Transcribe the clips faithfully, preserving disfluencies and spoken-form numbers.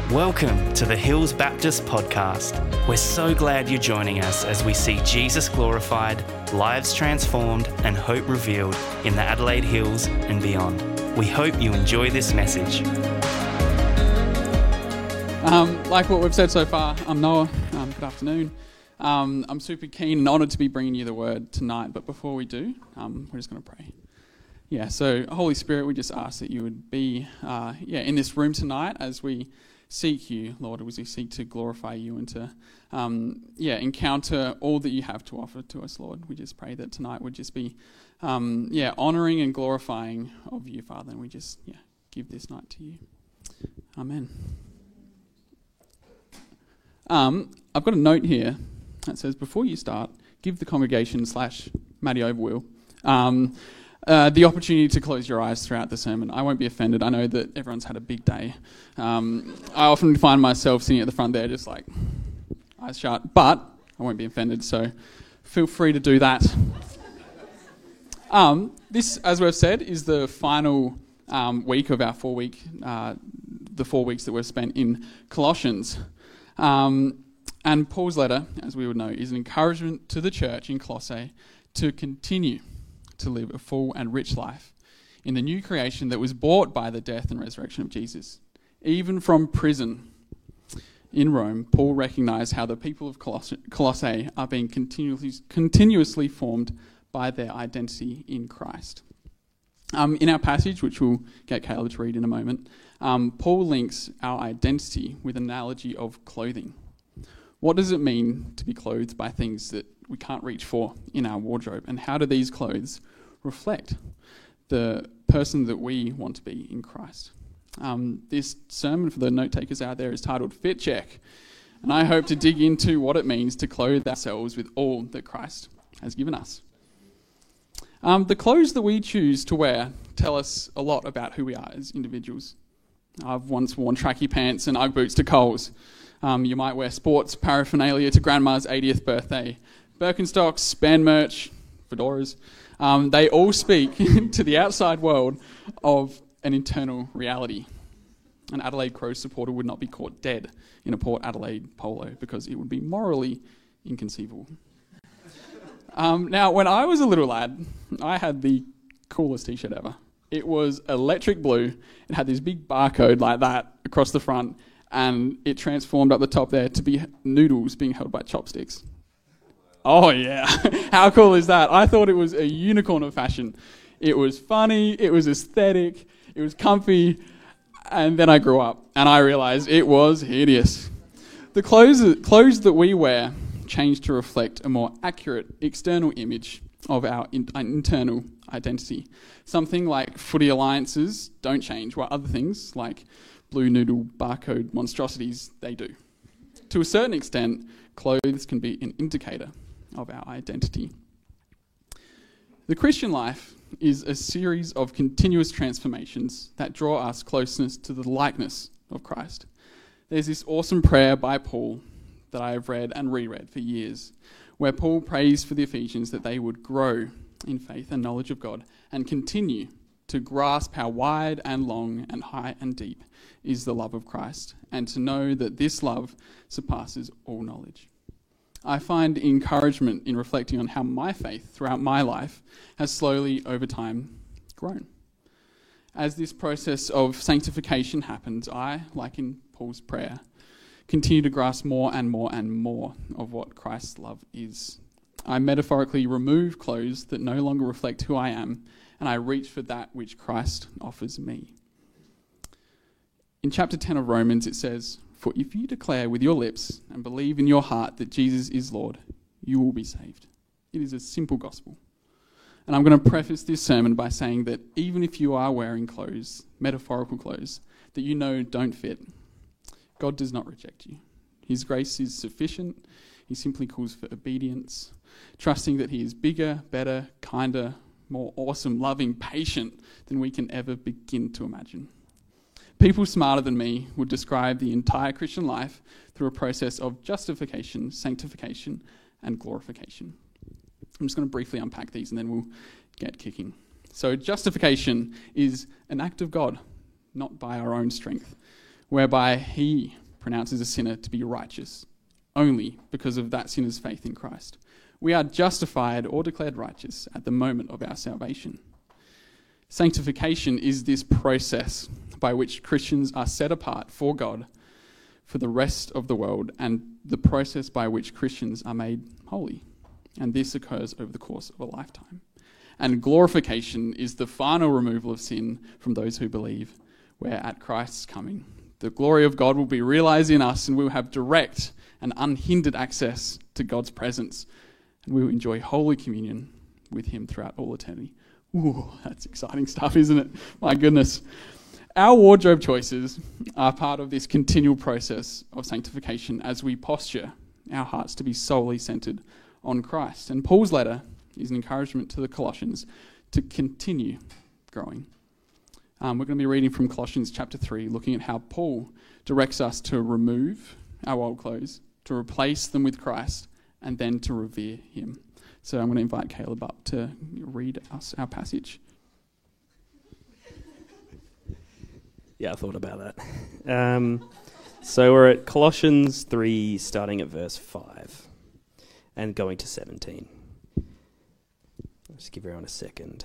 Welcome to the Hills Baptist Podcast. We're so glad you're joining us as we see Jesus glorified, lives transformed, and hope revealed in the Adelaide Hills and beyond. We hope you enjoy this message. Um, like what we've said so far, I'm Noah. Um, good afternoon. Um, I'm super keen and honoured to be bringing you the word tonight, but before we do, um, we're just going to pray. Yeah, so Holy Spirit, we just ask that you would be uh, yeah, in this room tonight as we seek you, Lord, as we seek to glorify you and to um, yeah, encounter all that you have to offer to us, Lord. We just pray that tonight would just be um, yeah, honouring and glorifying of you, Father, and we just yeah, give this night to you. Amen. Um, I've got a note here that says, before you start, give the congregation slash Matty Overwheel um, uh, the opportunity to close your eyes throughout the sermon. I won't be offended. I know that everyone's had a big day. Um, I often find myself sitting at the front there just like, eyes shut, but I won't be offended, so feel free to do that. Um, this, as we've said, is the final um, week of our four-week, uh, the four weeks that we've spent in Colossians. Um, and Paul's letter, as we would know, is an encouragement to the church in Colossae to continue to live a full and rich life in the new creation that was bought by the death and resurrection of Jesus. Even from prison in Rome, Paul recognised how the people of Colossae, Colossae are being continuously, continuously formed by their identity in Christ. Um, in our passage, which we'll get Caleb to read in a moment, um, Paul links our identity with an analogy of clothing. What does it mean to be clothed by things that we can't reach for in our wardrobe? And how do these clothes reflect the person that we want to be in Christ? Um, this sermon for the note takers out there is titled Fit Check. And I hope to dig into what it means to clothe ourselves with all that Christ has given us. Um, the clothes that we choose to wear tell us a lot about who we are as individuals. I've once worn tracky pants and Ugg boots to Coles. Um, you might wear sports paraphernalia to grandma's eightieth birthday. Birkenstocks, band merch, fedoras. Um, they all speak to the outside world of an internal reality. An Adelaide Crows supporter would not be caught dead in a Port Adelaide polo because it would be morally inconceivable. Um, now, when I was a little lad, I had the coolest t-shirt ever. It was electric blue. It had this big barcode like that across the front, and it transformed up the top there to be noodles being held by chopsticks. Oh, yeah. How cool is that? I thought it was a unicorn of fashion. It was funny, it was aesthetic, it was comfy, and then I grew up, and I realised it was hideous. The clothes, clothes that we wear change to reflect a more accurate external image of our in, internal identity. Something like footy alliances don't change, while other things like blue noodle barcode monstrosities, they do. To a certain extent, clothes can be an indicator of our identity. The Christian life is a series of continuous transformations that draw us closeness to the likeness of Christ. There's this awesome prayer by Paul that I have read and reread for years, where Paul prays for the Ephesians that they would grow in faith and knowledge of God and continue to grasp how wide and long and high and deep is the love of Christ, and to know that this love surpasses all knowledge. I find encouragement in reflecting on how my faith throughout my life has slowly over time grown. As this process of sanctification happens, I, like in Paul's prayer, continue to grasp more and more and more of what Christ's love is. I metaphorically remove clothes that no longer reflect who I am, and I reach for that which Christ offers me. In chapter ten of Romans, it says, "For if you declare with your lips and believe in your heart that Jesus is Lord, you will be saved." It is a simple gospel. And I'm going to preface this sermon by saying that even if you are wearing clothes, metaphorical clothes, that you know don't fit, God does not reject you. His grace is sufficient. He simply calls for obedience, trusting that he is bigger, better, kinder, more awesome, loving, patient than we can ever begin to imagine. People smarter than me would describe the entire Christian life through a process of justification, sanctification, and glorification. I'm just going to briefly unpack these and then we'll get kicking. So justification is an act of God, not by our own strength. whereby he pronounces a sinner to be righteous only because of that sinner's faith in Christ. We are justified or declared righteous at the moment of our salvation. Sanctification is this process by which Christians are set apart for God for the rest of the world, and the process by which Christians are made holy. And this occurs over the course of a lifetime. And glorification is the final removal of sin from those who believe, where at Christ's coming, the glory of God will be realized in us, and we will have direct and unhindered access to God's presence, and we will enjoy holy communion with him throughout all eternity. Ooh, that's exciting stuff, isn't it? My goodness. Our wardrobe choices are part of this continual process of sanctification as we posture our hearts to be solely centered on Christ. And Paul's letter is an encouragement to the Colossians to continue growing. Um, we're going to be reading from Colossians chapter three, looking at how Paul directs us to remove our old clothes, to replace them with Christ, and then to revere him. So I'm going to invite Caleb up to read us our passage. Yeah, I thought about that. Um, so we're at Colossians three, starting at verse five, and going to seventeen. I'll just give everyone a second.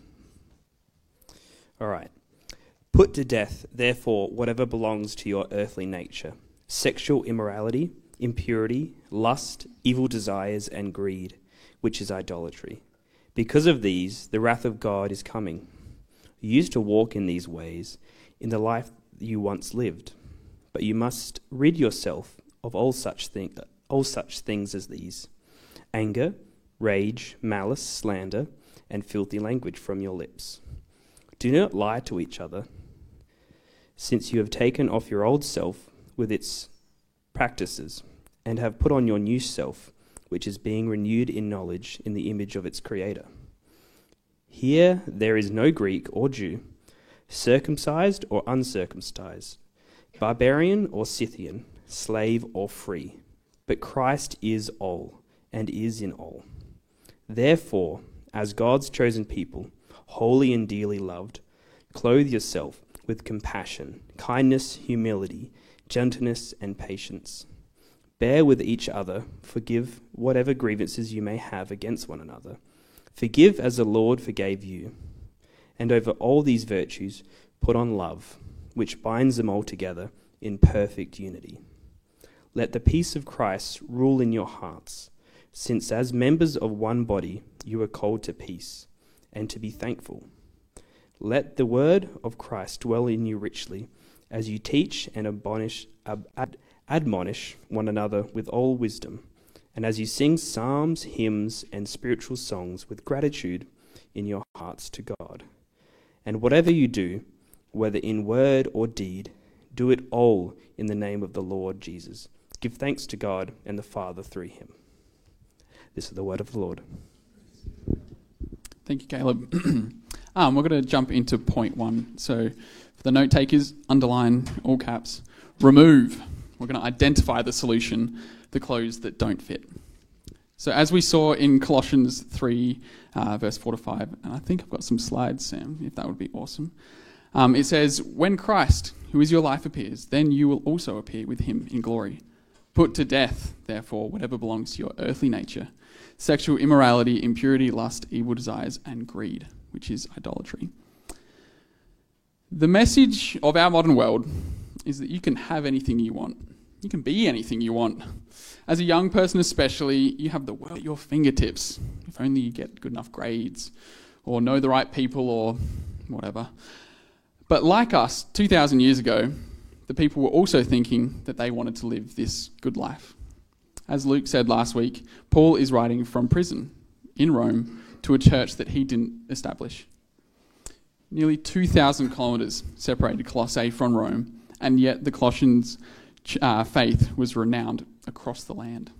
All right. Put to death, therefore, whatever belongs to your earthly nature: sexual immorality, impurity, lust, evil desires, and greed, which is idolatry. Because of these, the wrath of God is coming. You used to walk in these ways in the life you once lived, but you must rid yourself of all such thing, all such things as these: anger, rage, malice, slander, and filthy language from your lips. Do not lie to each other, since you have taken off your old self with its practices, and have put on your new self, which is being renewed in knowledge in the image of its Creator. Here there is no Greek or Jew, circumcised or uncircumcised, barbarian or Scythian, slave or free, but Christ is all and is in all. Therefore, as God's chosen people, holy and dearly loved, clothe yourself with compassion, kindness, humility, gentleness, and patience. Bear with each other, forgive whatever grievances you may have against one another. Forgive as the Lord forgave you. And over all these virtues, put on love, which binds them all together in perfect unity. Let the peace of Christ rule in your hearts, since as members of one body you are called to peace, and to be thankful. Let the word of Christ dwell in you richly, as you teach and admonish, ad, admonish one another with all wisdom, and as you sing psalms, hymns, and spiritual songs with gratitude in your hearts to God. And whatever you do, whether in word or deed, do it all in the name of the Lord Jesus. Give thanks to God and the Father through him. This is the word of the Lord. Thank you, Caleb. um, we're going to jump into point one. So for the note takers, underline, all caps, remove. We're going to identify the solution, the clothes that don't fit. So as we saw in Colossians three, uh, verse four to five, and I think I've got some slides, Sam, if that would be awesome. Um, it says, when Christ, who is your life, appears, then you will also appear with him in glory. Put to death, therefore, whatever belongs to your earthly nature: sexual immorality, impurity, lust, evil desires, and greed, which is idolatry. The message of our modern world is that you can have anything you want. You can be anything you want. As a young person especially, you have the world at your fingertips, if only you get good enough grades, or know the right people, or whatever. But like us, two thousand years ago, the people were also thinking that they wanted to live this good life. As Luke said last week, Paul is writing from prison in Rome to a church that he didn't establish. Nearly two thousand kilometres separated Colossae from Rome, and yet the Colossians' uh, faith was renowned across the land.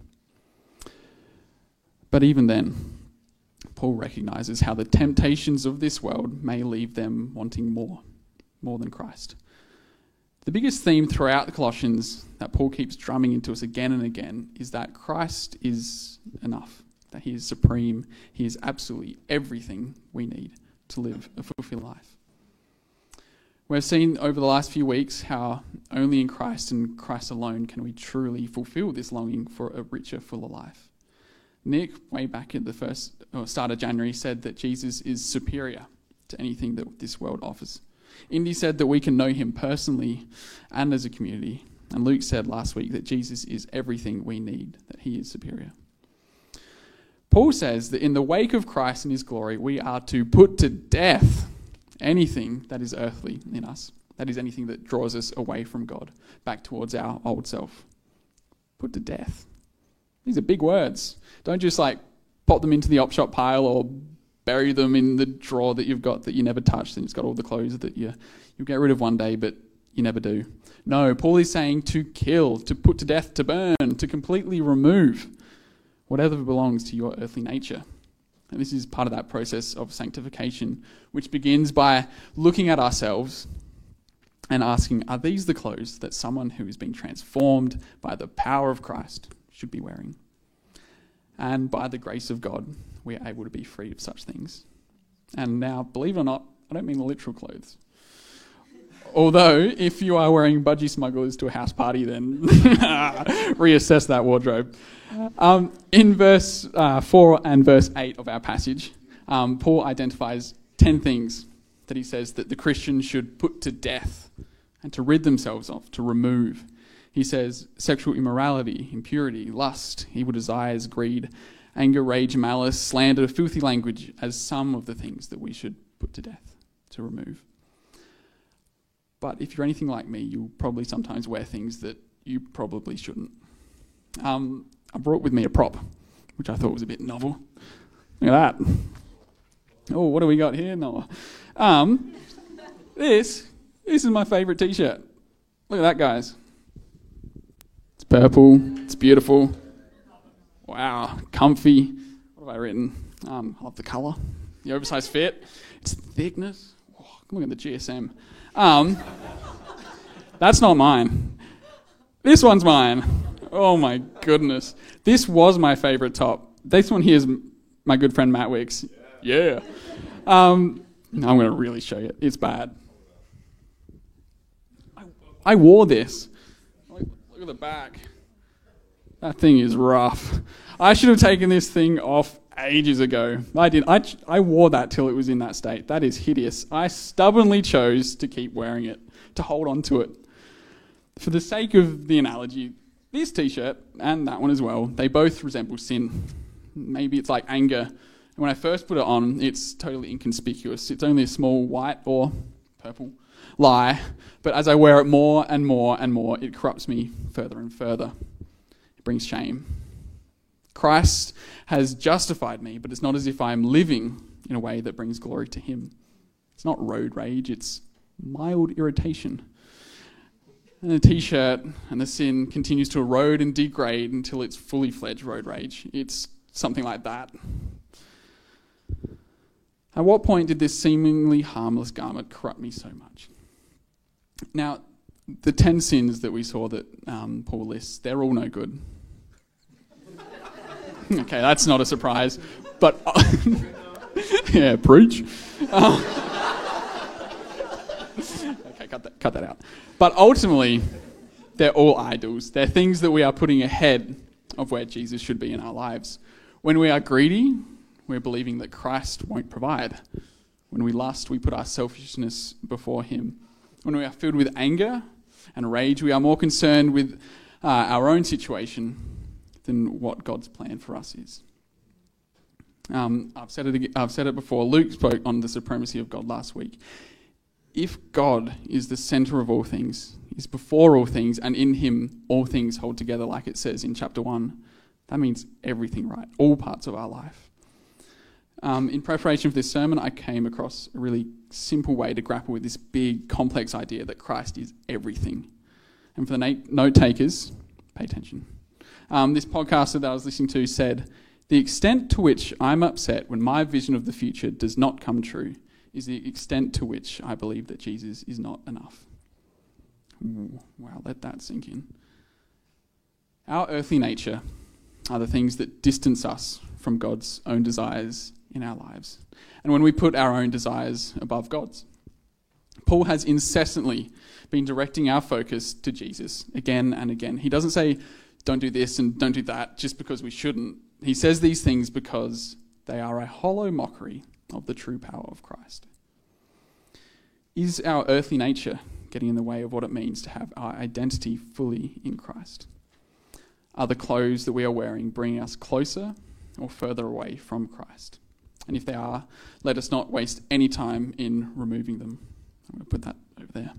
But even then, Paul recognises how the temptations of this world may leave them wanting more, more than Christ. The biggest theme throughout the Colossians that Paul keeps drumming into us again and again is that Christ is enough, that he is supreme, he is absolutely everything we need to live a fulfilled life. We've seen over the last few weeks how only in Christ and Christ alone can we truly fulfill this longing for a richer, fuller life. Nick, way back at the first or start of January, said that Jesus is superior to anything that this world offers. Indy said that we can know him personally and as a community. And Luke said last week that Jesus is everything we need, that he is superior. Paul says that in the wake of Christ and his glory, we are to put to death anything that is earthly in us. That is anything that draws us away from God, back towards our old self. Put to death. These are big words. Don't just like pop them into the op shop pile or bury them in the drawer that you've got that you never touched and it's got all the clothes that you, you'll get rid of one day, but you never do. No, Paul is saying to kill, to put to death, to burn, to completely remove whatever belongs to your earthly nature. And this is part of that process of sanctification, which begins by looking at ourselves and asking, are these the clothes that someone who has been transformed by the power of Christ should be wearing? And by the grace of God, we are able to be free of such things. And now, believe it or not, I don't mean the literal clothes. Although, if you are wearing budgie smugglers to a house party, then reassess that wardrobe. Um, in verse uh, four and verse eight of our passage, um, Paul identifies ten things that he says that the Christian should put to death and to rid themselves of, to remove. He says sexual immorality, impurity, lust, evil desires, greed, anger, rage, malice, slander, filthy language as some of the things that we should put to death, to remove. But if you're anything like me, you'll probably sometimes wear things that you probably shouldn't. Um, I brought with me a prop, which I thought was a bit novel. Look at that. Oh, what do we got here? No. Um, this, this is my favourite t-shirt. Look at that, guys. It's purple. It's beautiful. Wow, comfy. What have I written? Um, I love the colour. The oversized fit. Its thickness. Oh, look at the G S M. Um, that's not mine. This one's mine. Oh my goodness. This was my favourite top. This one here is my good friend Matt Wicks. Yeah. Um, I'm going to really show you. It's bad. I, I wore this. Look, look at the back. That thing is rough. I should have taken this thing off ages ago. I did. I, I wore that till it was in that state. That is hideous. I stubbornly chose to keep wearing it, to hold on to it. For the sake of the analogy, this t-shirt and that one as well, they both resemble sin. Maybe it's like anger. And when I first put it on, it's totally inconspicuous. It's only a small white or purple lie. But as I wear it more and more and more, it corrupts me further and further. It brings shame. Christ has justified me, but it's not as if I'm living in a way that brings glory to him. It's not road rage, it's mild irritation. And the t-shirt and the sin continues to erode and degrade until it's fully fledged road rage. It's something like that. At what point did this seemingly harmless garment corrupt me so much? Now, the ten sins that we saw that um, Paul lists, they're all no good. Okay, that's not a surprise. But, yeah, preach. Um, okay, cut that, cut that out. But ultimately, they're all idols. They're things that we are putting ahead of where Jesus should be in our lives. When we are greedy, we're believing that Christ won't provide. When we lust, we put our selfishness before him. When we are filled with anger and rage, we are more concerned with uh, our own situation than what God's plan for us is. Um, I've said it. I've said it before. Luke spoke on the supremacy of God last week. If God is the centre of all things, is before all things, and in him all things hold together, like it says in chapter one, that means everything, right? All parts of our life. Um, in preparation for this sermon, I came across a really simple way to grapple with this big, complex idea that Christ is everything. And for the na- note takers, pay attention. Um, this podcaster that I was listening to said, the extent to which I'm upset when my vision of the future does not come true is the extent to which I believe that Jesus is not enough. Ooh, wow, let that sink in. Our earthly nature are the things that distance us from God's own desires in our lives. And when we put our own desires above God's, Paul has incessantly been directing our focus to Jesus again and again. He doesn't say, don't do this and don't do that just because we shouldn't. He says these things because they are a hollow mockery of the true power of Christ. Is our earthly nature getting in the way of what it means to have our identity fully in Christ? Are the clothes that we are wearing bringing us closer or further away from Christ? And if they are, let us not waste any time in removing them. I'm going to put that over there.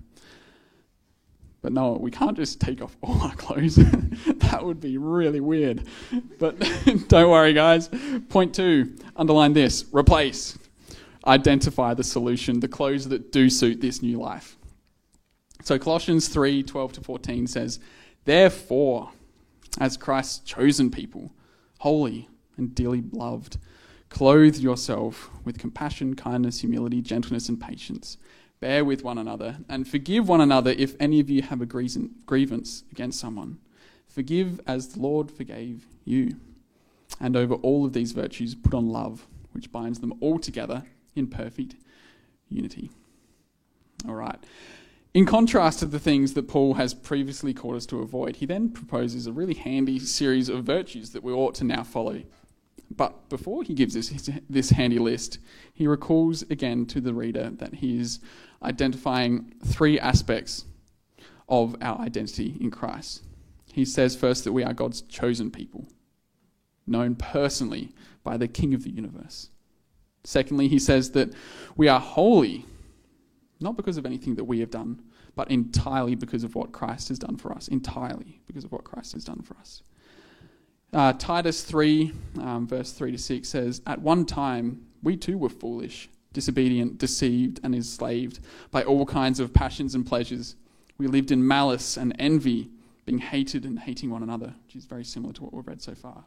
But no, we can't just take off all our clothes. That would be really weird. But don't worry, guys. Point two, underline this, replace. Identify the solution, the clothes that do suit this new life. So Colossians three, twelve to fourteen says, therefore, as Christ's chosen people, holy and dearly loved, clothe yourself with compassion, kindness, humility, gentleness, and patience. Bear with one another and forgive one another if any of you have a grievance against someone. Forgive as the Lord forgave you. And over all of these virtues, put on love, which binds them all together in perfect unity. All right. In contrast to the things that Paul has previously called us to avoid, he then proposes a really handy series of virtues that we ought to now follow. But before he gives us his, this handy list, he recalls again to the reader that he is identifying three aspects of our identity in Christ. He says first that we are God's chosen people, known personally by the King of the universe. Secondly, he says that we are holy, not because of anything that we have done, but entirely because of what Christ has done for us. Entirely because of what Christ has done for us. Uh, Titus three, um, verse three to six says, at one time we too were foolish, disobedient, deceived, and enslaved by all kinds of passions and pleasures. We lived in malice and envy, being hated and hating one another, which is very similar to what we've read so far.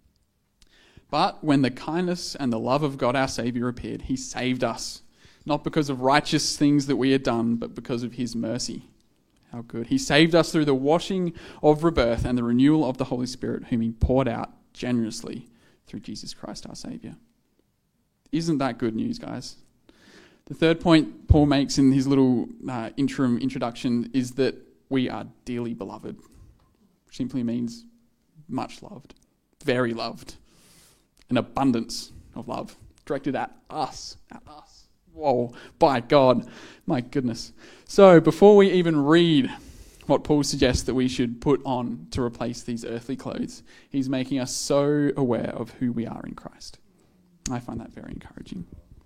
But when the kindness and the love of God our Saviour appeared, he saved us, not because of righteous things that we had done, but because of his mercy. How good. He saved us through the washing of rebirth and the renewal of the Holy Spirit, whom he poured out generously through Jesus Christ our Saviour. Isn't that good news, guys? The third point Paul makes in his little uh, interim introduction is that we are dearly beloved, which simply means much loved, very loved, an abundance of love directed at us, at us. Whoa, by God, my goodness. So before we even read what Paul suggests that we should put on to replace these earthly clothes, he's making us so aware of who we are in Christ. I find that very encouraging.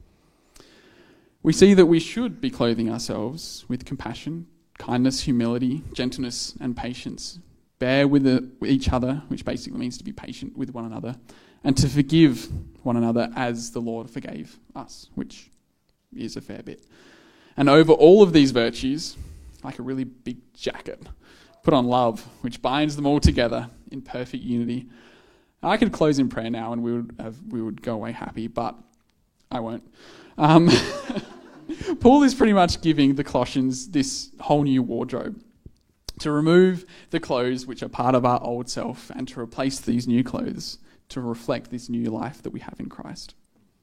We see that we should be clothing ourselves with compassion, kindness, humility, gentleness, and patience. Bear with, the, with each other, which basically means to be patient with one another, and to forgive one another as the Lord forgave us, which is a fair bit. And over all of these virtues, like a really big jacket, put on love, which binds them all together in perfect unity. I could close in prayer now and we would have, we would go away happy, but I won't. Um, Paul is pretty much giving the Colossians this whole new wardrobe to remove the clothes which are part of our old self and to replace these new clothes to reflect this new life that we have in Christ.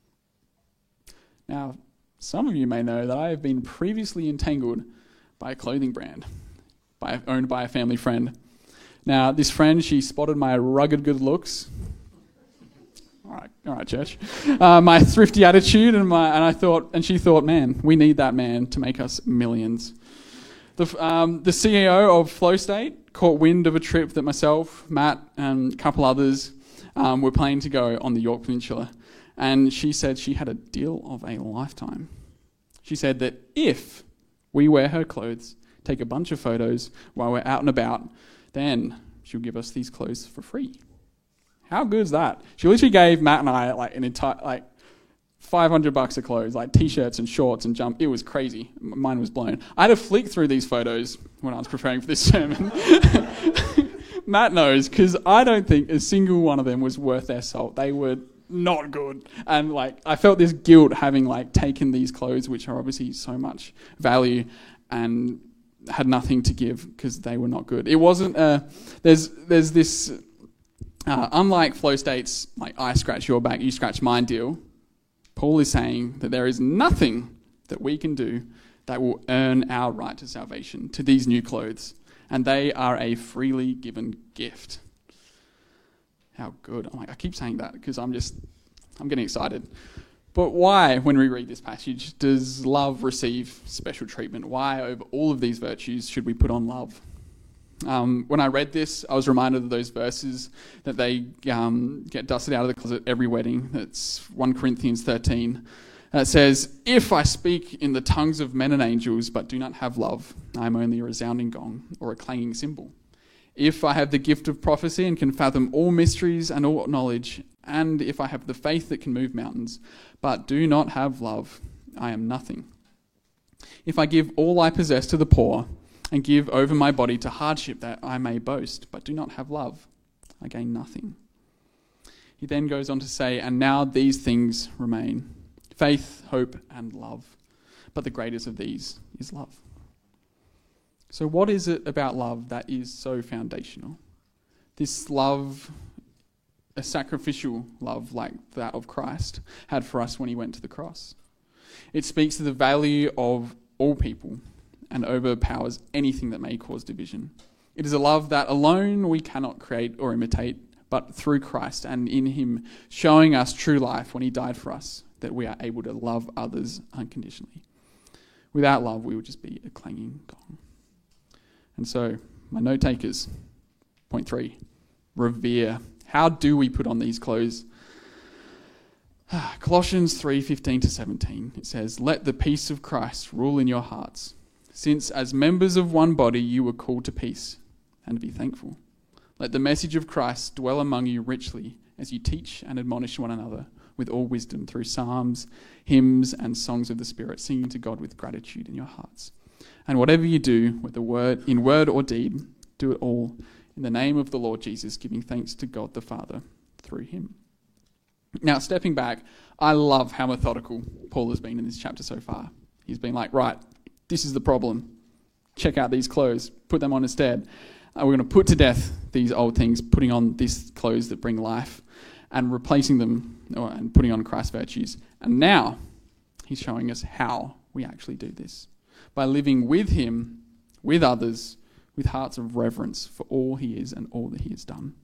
Now, some of you may know that I have been previously entangled by a clothing brand by, owned by a family friend. Now, this friend, she spotted my rugged good looks. All right, all right, church. Uh, my thrifty attitude, and my and I thought, and she thought, man, we need that man to make us millions. The um, the C E O of Flow State caught wind of a trip that myself, Matt, and a couple others um, were planning to go on the York Peninsula, and she said she had a deal of a lifetime. She said that if we wear her clothes, take a bunch of photos while we're out and about, then she'll give us these clothes for free. How good is that? She literally gave Matt and I like an entire like five hundred bucks of clothes, like t-shirts and shorts and jump. It was crazy. Mine was blown. I had to flick through these photos when I was preparing for this sermon. Matt knows, because I don't think a single one of them was worth their salt. They were not good. And like I felt this guilt having like taken these clothes, which are obviously so much value, and had nothing to give because they were not good. It wasn't a, there's there's this uh, unlike Flow State's like I scratch your back, you scratch mine deal. Paul is saying that there is nothing that we can do that will earn our right to salvation, to these new clothes, and they are a freely given gift. How good. I'm like, I keep saying that because I'm just, I'm getting excited. But why, when we read this passage, does love receive special treatment? Why, over all of these virtues, should we put on love? Um, when I read this, I was reminded of those verses that they um, get dusted out of the closet every wedding. That's First Corinthians thirteen. That says, if I speak in the tongues of men and angels, but do not have love, I am only a resounding gong or a clanging cymbal. If I have the gift of prophecy and can fathom all mysteries and all knowledge, and if I have the faith that can move mountains, but do not have love, I am nothing. If I give all I possess to the poor, and give over my body to hardship that I may boast, but do not have love, I gain nothing. He then goes on to say, and now these things remain, faith, hope, and love. But the greatest of these is love. So what is it about love that is so foundational? This love, a sacrificial love like that of Christ, had for us when he went to the cross. It speaks to the value of all people and overpowers anything that may cause division. It is a love that alone we cannot create or imitate, but through Christ and in him showing us true life when he died for us, that we are able to love others unconditionally. Without love, we would just be a clanging gong. And so, my note takers, point three, revere. How do we put on these clothes? Colossians three fifteen to seventeen, it says, let the peace of Christ rule in your hearts, since as members of one body you were called to peace, and be thankful. Let the message of Christ dwell among you richly as you teach and admonish one another with all wisdom through psalms, hymns, and songs of the Spirit, singing to God with gratitude in your hearts. And whatever you do, whether word, in word or deed, do it all in the name of the Lord Jesus, giving thanks to God the Father through him. Now, stepping back, I love how methodical Paul has been in this chapter so far. He's been like, right, this is the problem. Check out these clothes. Put them on instead. Uh, we're going to put to death these old things, putting on these clothes that bring life and replacing them or, and putting on Christ's virtues. And now he's showing us how we actually do this. By living with him, with others, with hearts of reverence for all he is and all that he has done.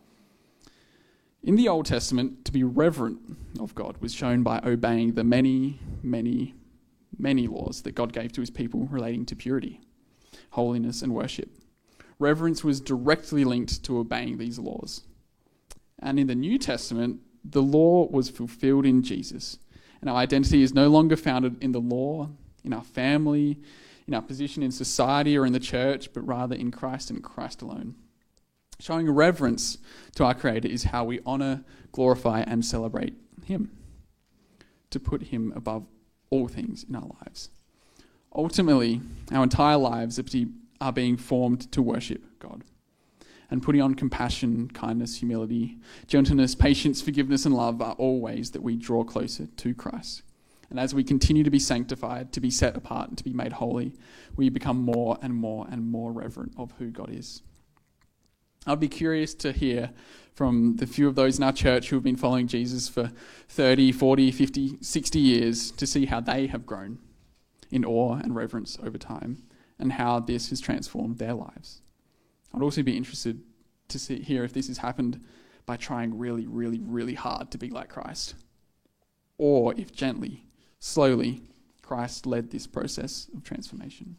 In the Old Testament, to be reverent of God was shown by obeying the many, many, many laws that God gave to his people relating to purity, holiness, and worship. Reverence was directly linked to obeying these laws. And in the New Testament, the law was fulfilled in Jesus. And our identity is no longer founded in the law, in our family, in our position in society or in the church, but rather in Christ and Christ alone. Showing reverence to our Creator is how we honour, glorify, and celebrate him. To put him above all things in our lives. Ultimately, our entire lives are being formed to worship God. And putting on compassion, kindness, humility, gentleness, patience, forgiveness, and love are all ways that we draw closer to Christ. And as we continue to be sanctified, to be set apart, and to be made holy, we become more and more and more reverent of who God is. I'd be curious to hear from the few of those in our church who have been following Jesus for thirty, forty, fifty, sixty years to see how they have grown in awe and reverence over time and how this has transformed their lives. I'd also be interested to see, hear if this has happened by trying really, really, really hard to be like Christ, or if gently, slowly, Christ led this process of transformation.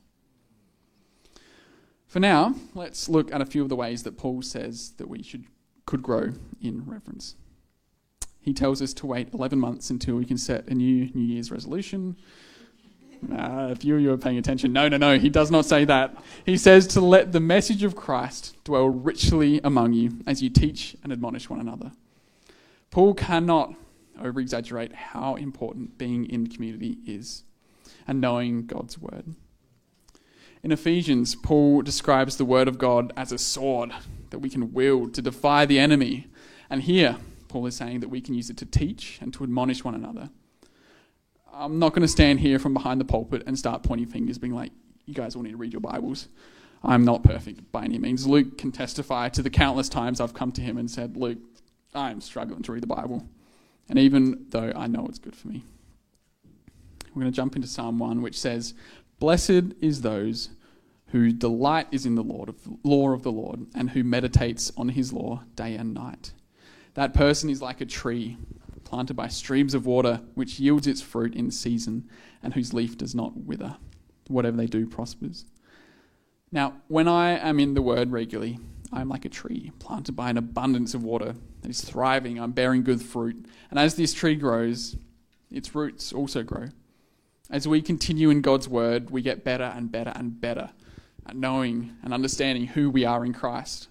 For now, let's look at a few of the ways that Paul says that we should could grow in reverence. He tells us to wait eleven months until we can set a new New Year's resolution. Uh, if you, you are paying attention, no, no, no, he does not say that. He says to let the message of Christ dwell richly among you as you teach and admonish one another. Paul cannot over-exaggerate how important being in community is and knowing God's word. In Ephesians, Paul describes the word of God as a sword that we can wield to defy the enemy. And here, Paul is saying that we can use it to teach and to admonish one another. I'm not going to stand here from behind the pulpit and start pointing fingers, being like, you guys all need to read your Bibles. I'm not perfect by any means. Luke can testify to the countless times I've come to him and said, Luke, I'm struggling to read the Bible. And even though I know it's good for me. We're going to jump into Psalm one, which says, Blessed is those whose delight is in the Lord of the law of the Lord, and who meditates on his law day and night. That person is like a tree planted by streams of water, which yields its fruit in season, and whose leaf does not wither. Whatever they do prospers. Now, when I am in the Word regularly, I am like a tree planted by an abundance of water that is thriving. I'm bearing good fruit. And as this tree grows, its roots also grow. As we continue in God's Word, we get better and better and better at knowing and understanding who we are in Christ.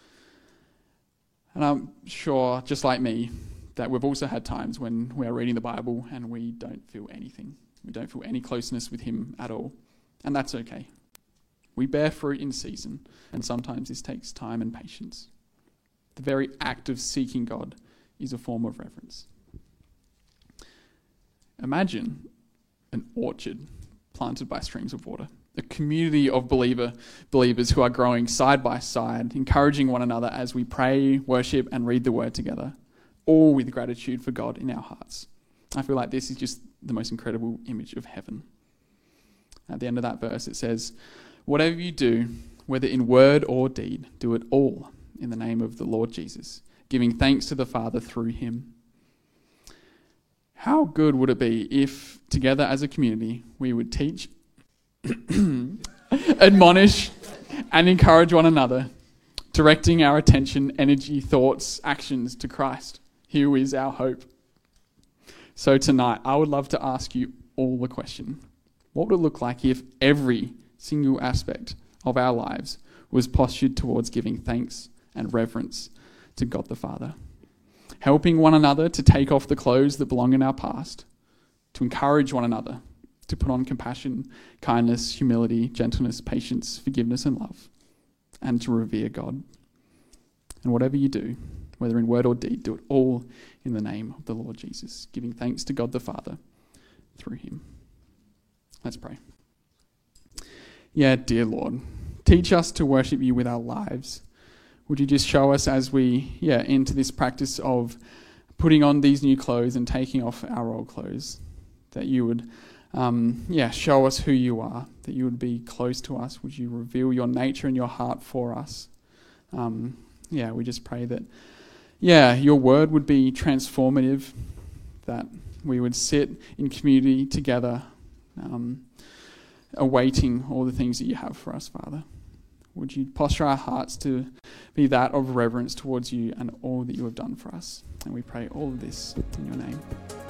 And I'm sure, just like me, that we've also had times when we are reading the Bible and we don't feel anything. We don't feel any closeness with him at all. And that's okay. We bear fruit in season, and sometimes this takes time and patience. The very act of seeking God is a form of reverence. Imagine an orchard planted by streams of water, a community of believer believers who are growing side by side, encouraging one another as we pray, worship, and read the Word together, all with gratitude for God in our hearts. I feel like this is just the most incredible image of heaven. At the end of that verse, it says, "Whatever you do, whether in word or deed, do it all in the name of the Lord Jesus, giving thanks to the Father through him." How good would it be if, together as a community, we would teach, admonish, and encourage one another, directing our attention, energy, thoughts, actions to Christ, who is our hope. So tonight, I would love to ask you all the question. What would it look like if every single aspect of our lives was postured towards giving thanks and reverence to God the Father? Helping one another to take off the clothes that belong in our past, to encourage one another, to put on compassion, kindness, humility, gentleness, patience, forgiveness, and love, and to revere God. And whatever you do, whether in word or deed, do it all in the name of the Lord Jesus, giving thanks to God the Father through him. Let's pray. Yeah, dear Lord, teach us to worship you with our lives. Would you just show us as we, yeah, into this practice of putting on these new clothes and taking off our old clothes, that you would, um, yeah, show us who you are, that you would be close to us. Would you reveal your nature and your heart for us? Um, yeah, we just pray that, yeah, your word would be transformative, that we would sit in community together, um, awaiting all the things that you have for us, Father. Would you posture our hearts to be that of reverence towards you and all that you have done for us? And we pray all of this in your name.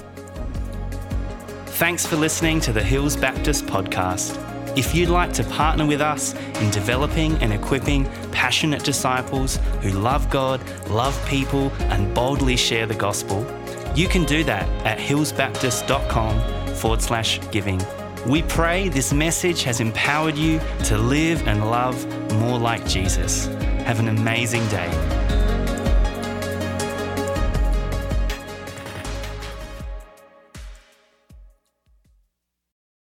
Thanks for listening to the Hills Baptist podcast. If you'd like to partner with us in developing and equipping passionate disciples who love God, love people, and boldly share the gospel, you can do that at hillsbaptist.com forward slash giving. We pray this message has empowered you to live and love more like Jesus. Have an amazing day.